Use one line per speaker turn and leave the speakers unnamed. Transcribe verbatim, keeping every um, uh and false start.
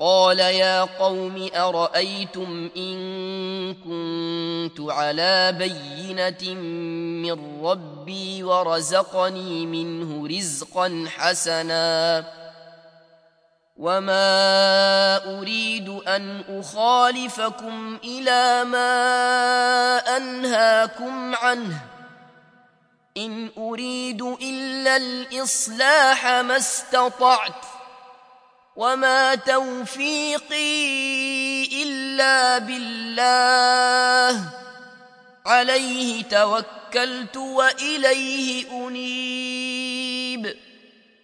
قال يا قوم أرأيتم إن كنت على بينة من ربي ورزقني منه رزقا حسنا وما أريد أن أخالفكم إلى ما أنهاكم عنه إن أريد إلا الإصلاح ما استطعت وما توفيقي إلا بالله عليه توكلت وإليه أنيب.